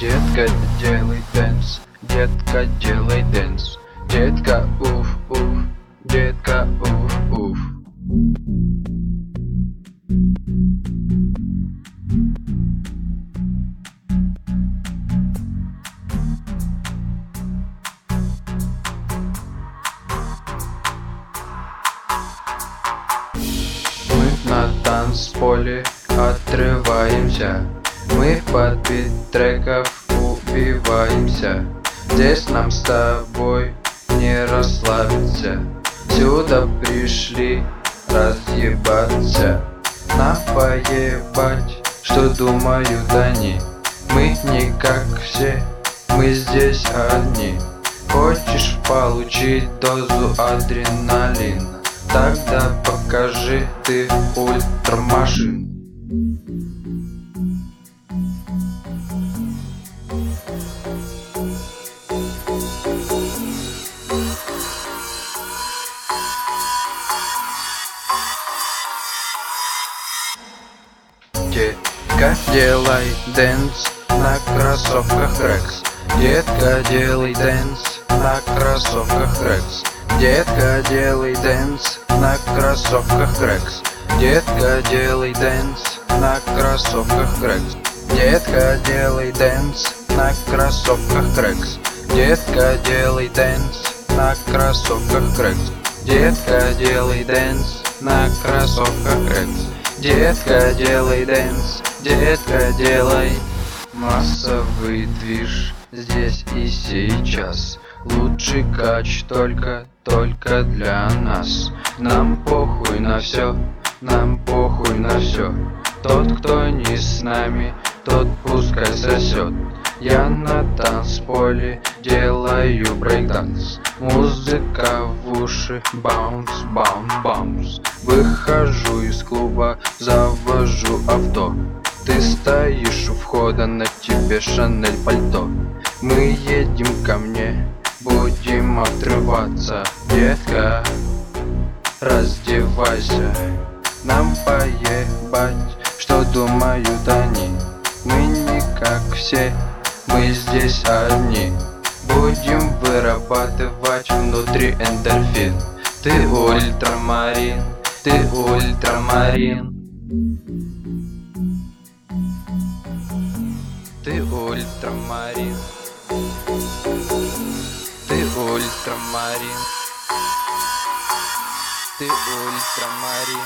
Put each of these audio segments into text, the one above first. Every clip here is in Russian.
Детка, делай дэнс, детка, делай дэнс. Детка, уф, уф, детка, уф, уф. Мы на танцполе отрываемся, мы под бит треков убиваемся. Здесь нам с тобой не расслабиться, сюда пришли разъебаться. Нам поебать, что думают они. Мы не как все, мы здесь одни. Хочешь получить дозу адреналина? Тогда покажи ты ультрамашин. Детка, делай дэнс на кроссовках Rex. Детка, делай дэнс на кроссовках Rex. Детка, делай дэнс на кроссовках Rex. Детка, делай дэнс на кроссовках Rex. Детка, делай дэнс на кроссовках Rex. Детка, делай дэнс на кроссовках Rex. Детка, делай дэнс на кроссовках Rex. Детка, делай дэнс, детка, делай. Массовый движ здесь и сейчас. Лучший кач только для нас. Нам похуй на все, нам похуй на все. Тот, кто не с нами, тот пускай сосет. Я на танцполе делаю брейкданс. Музыка в уши, баунс, баунс, баунс. Выхожу из клуба, завожу авто. Ты стоишь у входа, на тебе Шанель пальто. Мы едем ко мне, будем отрываться. Детка, раздевайся. Нам поебать, что думают они. Мы не как все, мы здесь одни. Будем вырабатывать внутри эндорфин. Ты ультрамарин, ты ультрамарин. Ты ультрамарин. Ты ультрамарин. Ты ультрамарин.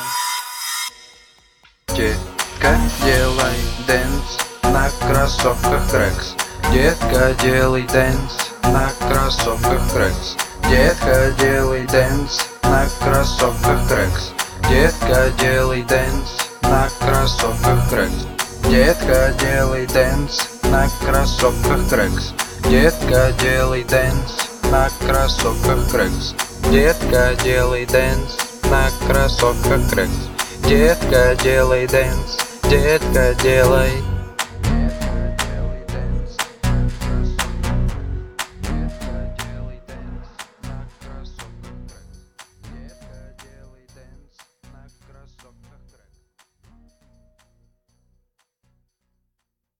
Детка, делай дэнс на кроссовках Rex. Детка, делай дэнс на кроссовках Rex. Детка, делай дэнс на кроссовках Rex. Детка, делай дэнс на кроссовках Rex. Детка, делай дэнс на кроссовках Rex. Детка, делай дэнс на кроссовках Rex. Детка, делай дэнс на кроссовках Rex. Детка, делай дэнс, детка, делай.